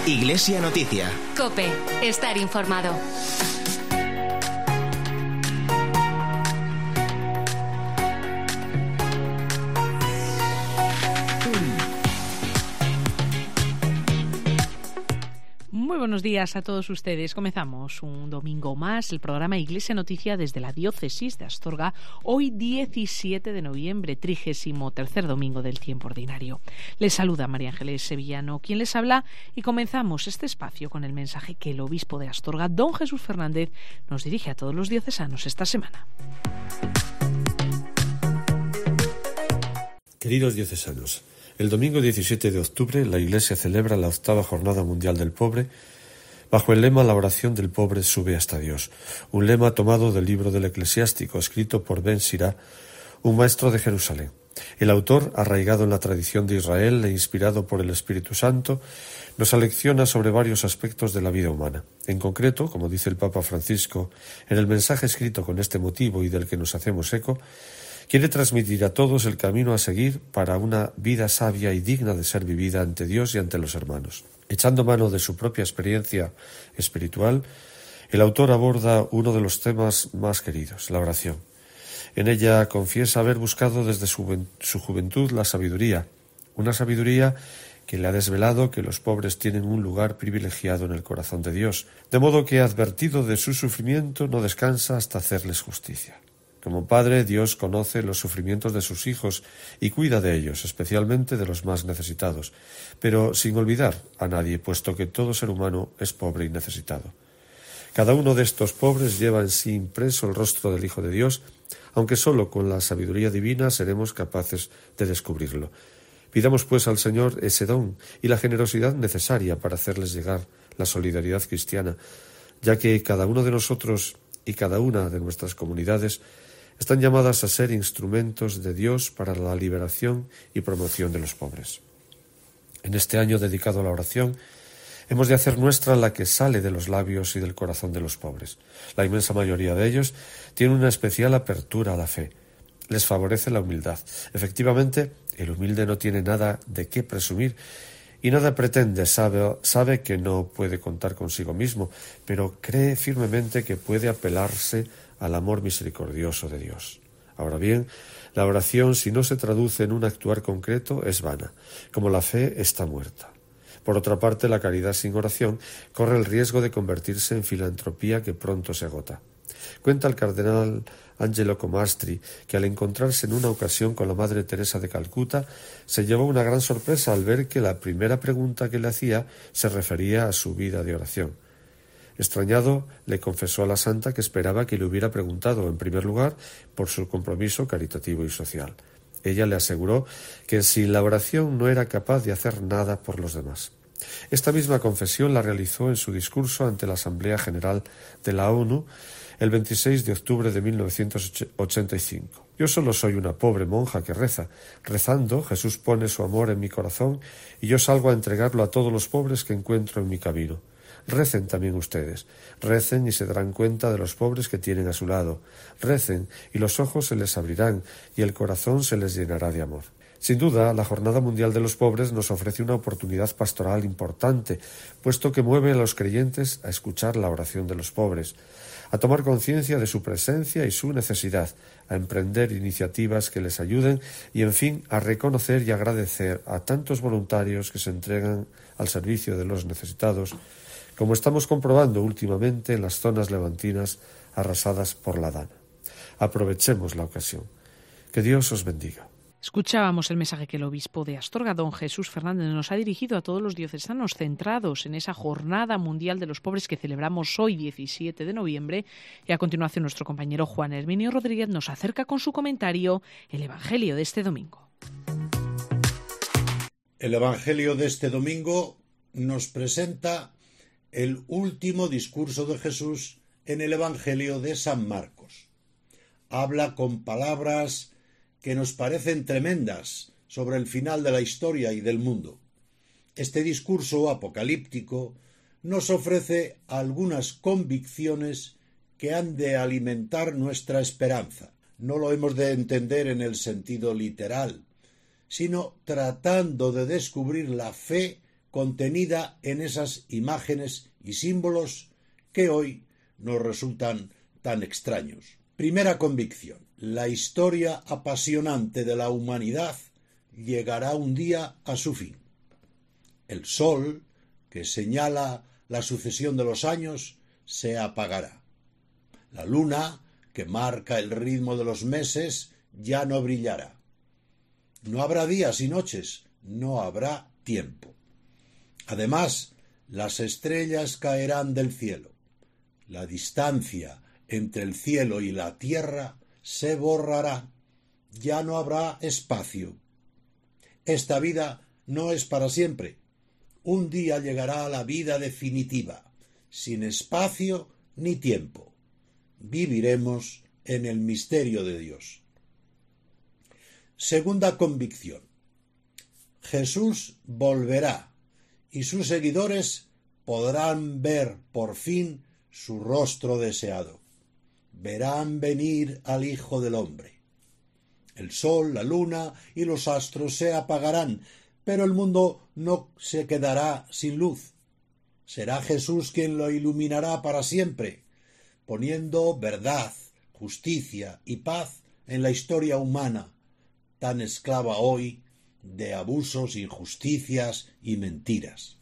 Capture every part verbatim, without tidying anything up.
Iglesia Noticia. COPE. Estar informado. Muy buenos días a todos ustedes. Comenzamos un domingo más el programa Iglesia Noticia desde la Diócesis de Astorga, hoy diecisiete de noviembre, trigésimo tercer domingo del tiempo ordinario. Les saluda María Ángeles Sevillano, quien les habla, y comenzamos este espacio con el mensaje que el obispo de Astorga, don Jesús Fernández, nos dirige a todos los diocesanos esta semana. Queridos diocesanos, el domingo diecisiete de octubre la Iglesia celebra la octava Jornada Mundial del Pobre bajo el lema «La oración del pobre sube hasta Dios», un lema tomado del libro del Eclesiástico escrito por Ben Sirá, un maestro de Jerusalén. El autor, arraigado en la tradición de Israel e inspirado por el Espíritu Santo, nos alecciona sobre varios aspectos de la vida humana. En concreto, como dice el Papa Francisco en el mensaje escrito con este motivo y del que nos hacemos eco, quiere transmitir a todos el camino a seguir para una vida sabia y digna de ser vivida ante Dios y ante los hermanos. Echando mano de su propia experiencia espiritual, el autor aborda uno de los temas más queridos, la oración. En ella confiesa haber buscado desde su, su juventud la sabiduría, una sabiduría que le ha desvelado que los pobres tienen un lugar privilegiado en el corazón de Dios, de modo que, advertido de su sufrimiento, no descansa hasta hacerles justicia. Como padre, Dios conoce los sufrimientos de sus hijos y cuida de ellos, especialmente de los más necesitados, pero sin olvidar a nadie, puesto que todo ser humano es pobre y necesitado. Cada uno de estos pobres lleva en sí impreso el rostro del Hijo de Dios, aunque solo con la sabiduría divina seremos capaces de descubrirlo. Pidamos pues al Señor ese don y la generosidad necesaria para hacerles llegar la solidaridad cristiana, ya que cada uno de nosotros y cada una de nuestras comunidades están llamadas a ser instrumentos de Dios para la liberación y promoción de los pobres. En este año dedicado a la oración, hemos de hacer nuestra la que sale de los labios y del corazón de los pobres. La inmensa mayoría de ellos tiene una especial apertura a la fe. Les favorece la humildad. Efectivamente, el humilde no tiene nada de qué presumir y nada pretende, sabe, sabe que no puede contar consigo mismo, pero cree firmemente que puede apelarse al amor misericordioso de Dios. Ahora bien, la oración, si no se traduce en un actuar concreto, es vana, como la fe está muerta. Por otra parte, la caridad sin oración corre el riesgo de convertirse en filantropía que pronto se agota. Cuenta el cardenal Angelo Comastri que al encontrarse en una ocasión con la Madre Teresa de Calcuta se llevó una gran sorpresa al ver que la primera pregunta que le hacía se refería a su vida de oración. Extrañado, le confesó a la santa que esperaba que le hubiera preguntado, en primer lugar, por su compromiso caritativo y social. Ella le aseguró que sin la oración no era capaz de hacer nada por los demás. Esta misma confesión la realizó en su discurso ante la Asamblea General de la ONU el veintiséis de octubre de mil novecientos ochenta y cinco. Yo solo soy una pobre monja que reza. Rezando, Jesús pone su amor en mi corazón y yo salgo a entregarlo a todos los pobres que encuentro en mi camino. Recen también ustedes, recen y se darán cuenta de los pobres que tienen a su lado. Recen y los ojos se les abrirán y el corazón se les llenará de amor. Sin duda, la Jornada Mundial de los Pobres nos ofrece una oportunidad pastoral importante, puesto que mueve a los creyentes a escuchar la oración de los pobres, a tomar conciencia de su presencia y su necesidad, a emprender iniciativas que les ayuden y, en fin, a reconocer y agradecer a tantos voluntarios que se entregan al servicio de los necesitados, como estamos comprobando últimamente en las zonas levantinas arrasadas por la Dana. Aprovechemos la ocasión. Que Dios os bendiga. Escuchábamos el mensaje que el obispo de Astorga, don Jesús Fernández, nos ha dirigido a todos los diocesanos centrados en esa Jornada Mundial de los Pobres que celebramos hoy, diecisiete de noviembre. Y a continuación nuestro compañero Juan Herminio Rodríguez nos acerca con su comentario el Evangelio de este domingo. El Evangelio de este domingo nos presenta el último discurso de Jesús en el Evangelio de San Marcos. Habla con palabras que nos parecen tremendas sobre el final de la historia y del mundo. Este discurso apocalíptico nos ofrece algunas convicciones que han de alimentar nuestra esperanza. No lo hemos de entender en el sentido literal, sino tratando de descubrir la fe contenida en esas imágenes y símbolos que hoy nos resultan tan extraños. Primera convicción: la historia apasionante de la humanidad llegará un día a su fin. El sol, que señala la sucesión de los años, se apagará. La luna, que marca el ritmo de los meses, ya no brillará. No habrá días y noches, no habrá tiempo. Además, las estrellas caerán del cielo. La distancia entre el cielo y la tierra se borrará. Ya no habrá espacio. Esta vida no es para siempre. Un día llegará la vida definitiva, sin espacio ni tiempo. Viviremos en el misterio de Dios. Segunda convicción: Jesús volverá y sus seguidores podrán ver por fin su rostro deseado. Verán venir al Hijo del Hombre. El sol, la luna y los astros se apagarán, pero el mundo no se quedará sin luz. Será Jesús quien lo iluminará para siempre, poniendo verdad, justicia y paz en la historia humana, tan esclava hoy de abusos, injusticias y mentiras.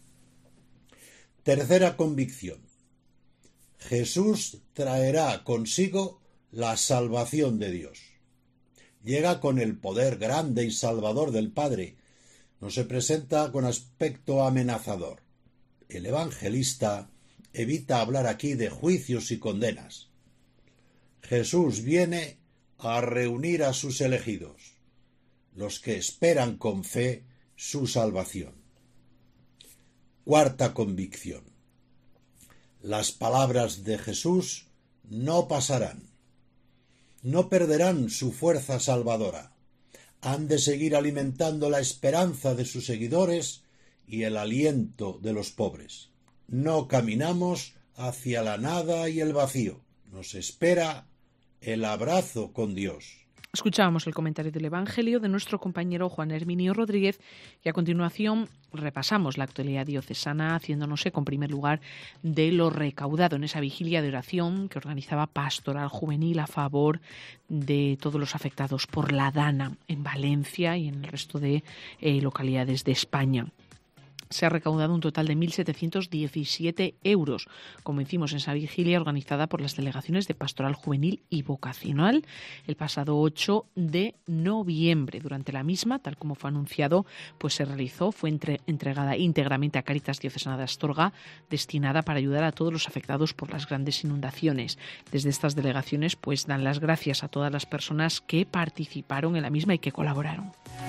Tercera convicción: Jesús traerá consigo la salvación de Dios. Llega con el poder grande y salvador del Padre. No se presenta con aspecto amenazador. El evangelista evita hablar aquí de juicios y condenas. Jesús viene a reunir a sus elegidos, los que esperan con fe su salvación. Cuarta convicción: las palabras de Jesús no pasarán, no perderán su fuerza salvadora. Han de seguir alimentando la esperanza de sus seguidores y el aliento de los pobres. No caminamos hacia la nada y el vacío. Nos espera el abrazo con Dios. Escuchábamos el comentario del Evangelio de nuestro compañero Juan Herminio Rodríguez y a continuación repasamos la actualidad diocesana haciéndonos eco en primer lugar de lo recaudado en esa vigilia de oración que organizaba Pastoral Juvenil a favor de todos los afectados por la Dana en Valencia y en el resto de eh, localidades de España. Se ha recaudado un total de mil setecientos diecisiete euros, como hicimos en esa vigilia organizada por las delegaciones de Pastoral Juvenil y Vocacional el pasado ocho de noviembre. Durante la misma, tal como fue anunciado, pues se realizó, fue entre, entregada íntegramente a Cáritas Diocesana de Astorga, destinada para ayudar a todos los afectados por las grandes inundaciones. Desde estas delegaciones, pues dan las gracias a todas las personas que participaron en la misma y que colaboraron.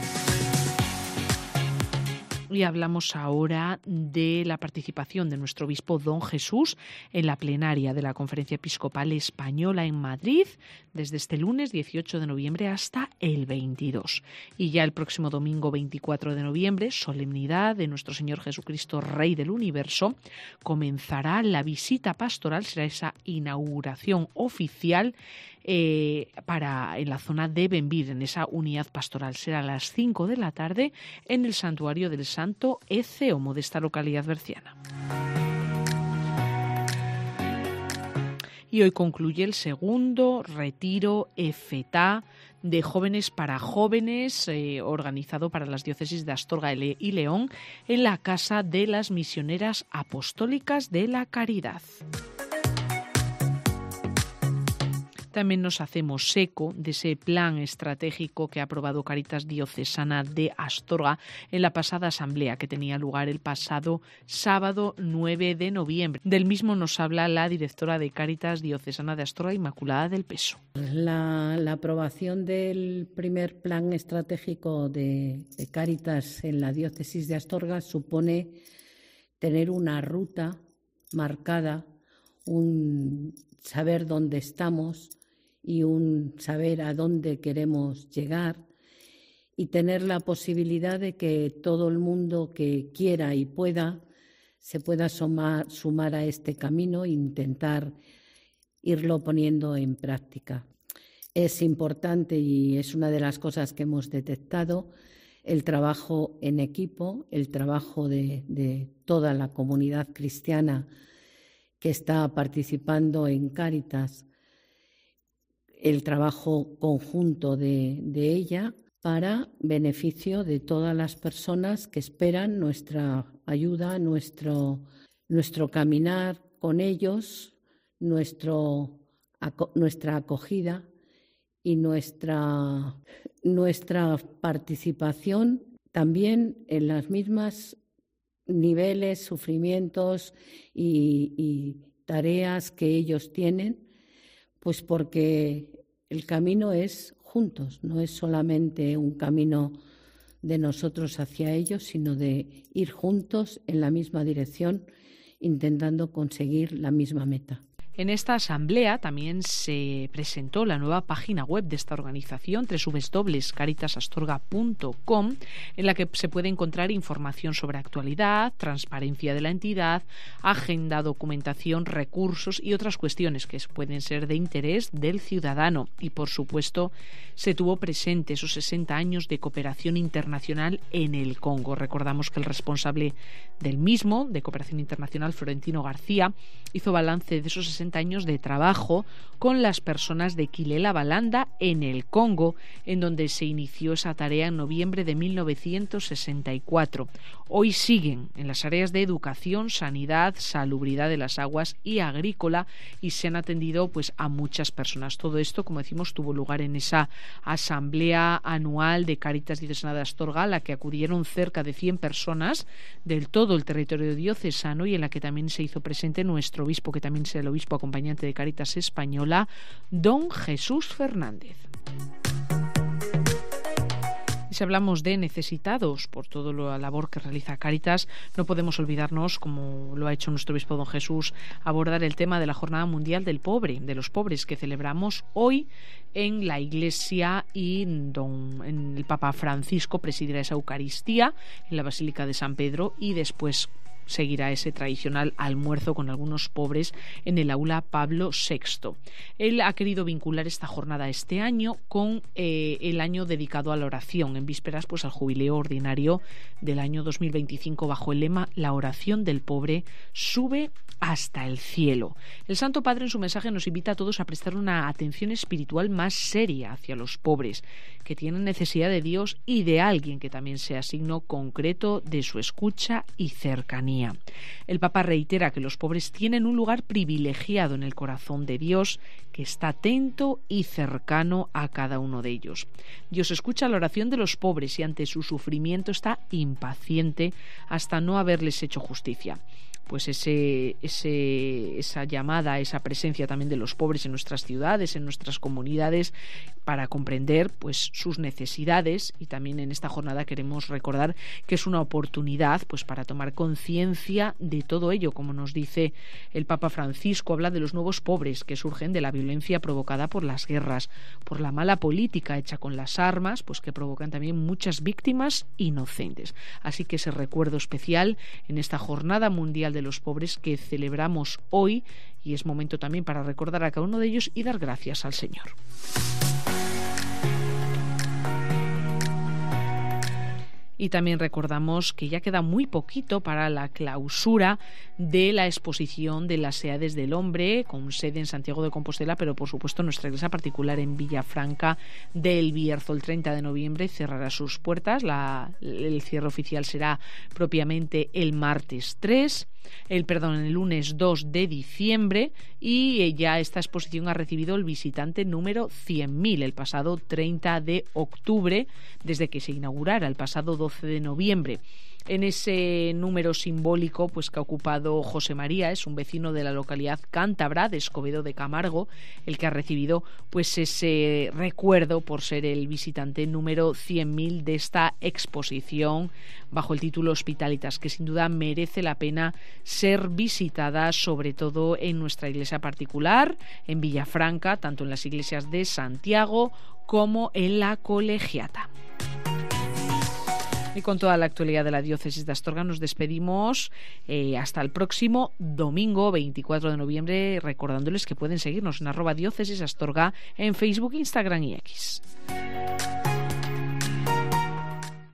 Y hablamos ahora de la participación de nuestro obispo don Jesús en la plenaria de la Conferencia Episcopal Española en Madrid desde este lunes dieciocho de noviembre hasta el veintidós. Y ya el próximo domingo veinticuatro de noviembre, solemnidad de nuestro Señor Jesucristo, Rey del Universo, comenzará la visita pastoral, será esa inauguración oficial Eh, para en la zona de Benvid, en esa unidad pastoral. Será a las cinco de la tarde en el santuario del Santo Eceomo de esta localidad berciana. Y hoy concluye el segundo retiro EFETA de jóvenes para jóvenes, eh, organizado para las diócesis de Astorga y León en la Casa de las Misioneras Apostólicas de la Caridad. También nos hacemos eco de ese plan estratégico que ha aprobado Cáritas Diocesana de Astorga en la pasada asamblea que tenía lugar el pasado sábado nueve de noviembre. Del mismo nos habla la directora de Cáritas Diocesana de Astorga, Inmaculada del Peso. La, la aprobación del primer plan estratégico de, de Cáritas en la diócesis de Astorga supone tener una ruta marcada, un saber dónde estamos y un saber a dónde queremos llegar y tener la posibilidad de que todo el mundo que quiera y pueda se pueda sumar, sumar a este camino e intentar irlo poniendo en práctica. Es importante y es una de las cosas que hemos detectado el trabajo en equipo, el trabajo de, de toda la comunidad cristiana que está participando en Cáritas, el trabajo conjunto de, de ella para beneficio de todas las personas que esperan nuestra ayuda, nuestro, nuestro caminar con ellos, nuestro, nuestra acogida y nuestra, nuestra participación también en las mismas niveles, sufrimientos y, y tareas que ellos tienen, pues porque el camino es juntos, no es solamente un camino de nosotros hacia ellos, sino de ir juntos en la misma dirección, intentando conseguir la misma meta. En esta asamblea también se presentó la nueva página web de esta organización, doble u doble u doble u punto caritas astorga punto com, en la que se puede encontrar información sobre actualidad, transparencia de la entidad, agenda, documentación, recursos y otras cuestiones que pueden ser de interés del ciudadano. Y, por supuesto, se tuvo presente esos sesenta años de cooperación internacional en el Congo. Recordamos que el responsable del mismo, de Cooperación Internacional, Florentino García, hizo balance de esos sesenta años de trabajo con las personas de Kilela Balanda en el Congo, en donde se inició esa tarea en noviembre de mil novecientos sesenta y cuatro. Hoy siguen en las áreas de educación, sanidad, salubridad de las aguas y agrícola, y se han atendido pues a muchas personas. Todo esto, como decimos, tuvo lugar en esa asamblea anual de Cáritas Diocesana de Astorga, a la que acudieron cerca de cien personas del todo el territorio diocesano, y en la que también se hizo presente nuestro obispo, que también es el obispo acompañante de Cáritas Española, don Jesús Fernández. Si hablamos de necesitados por toda la labor que realiza Cáritas, no podemos olvidarnos, como lo ha hecho nuestro obispo don Jesús, abordar el tema de la Jornada Mundial del Pobre, de los pobres, que celebramos hoy en la Iglesia, y don, en el Papa Francisco presidirá esa Eucaristía en la Basílica de San Pedro, y después seguirá ese tradicional almuerzo con algunos pobres en el aula Pablo sexto. Él ha querido vincular esta jornada este año con eh, el año dedicado a la oración, en vísperas pues al jubileo ordinario del año dos mil veinticinco, bajo el lema "La oración del pobre sube hasta el cielo". El Santo Padre en su mensaje nos invita a todos a prestar una atención espiritual más seria hacia los pobres, que tienen necesidad de Dios y de alguien que también sea signo concreto de su escucha y cercanía. El Papa reitera que los pobres tienen un lugar privilegiado en el corazón de Dios, que está atento y cercano a cada uno de ellos. Dios escucha la oración de los pobres y ante su sufrimiento está impaciente hasta no haberles hecho justicia. Pues ese, ese, esa llamada, esa presencia también de los pobres en nuestras ciudades, en nuestras comunidades, para comprender pues sus necesidades. Y también en esta jornada queremos recordar que es una oportunidad pues para tomar conciencia de todo ello. Como nos dice el Papa Francisco, habla de los nuevos pobres que surgen de la violencia provocada por las guerras, por la mala política hecha con las armas, pues que provocan también muchas víctimas inocentes. Así que ese recuerdo especial en esta Jornada Mundial de los Pobres que celebramos hoy, y es momento también para recordar a cada uno de ellos y dar gracias al Señor. Y también recordamos que ya queda muy poquito para la clausura de la exposición de las Edades del Hombre, con sede en Santiago de Compostela, pero por supuesto nuestra iglesia particular en Villafranca del Bierzo. El treinta de noviembre cerrará sus puertas. La, el cierre oficial será propiamente el martes tres, el perdón, el lunes dos de diciembre, y ya esta exposición ha recibido el visitante número cien mil el pasado treinta de octubre, desde que se inaugurara el pasado doce de noviembre. En ese número simbólico pues que ha ocupado José María, es un vecino de la localidad cántabra de Escobedo de Camargo, el que ha recibido pues ese recuerdo por ser el visitante número cien mil de esta exposición bajo el título Hospitalitas, que sin duda merece la pena ser visitada, sobre todo en nuestra iglesia particular, en Villafranca, tanto en las iglesias de Santiago como en la Colegiata. Y con toda la actualidad de la diócesis de Astorga nos despedimos eh, hasta el próximo domingo veinticuatro de noviembre, recordándoles que pueden seguirnos en arroba diócesis Astorga en Facebook, Instagram y X.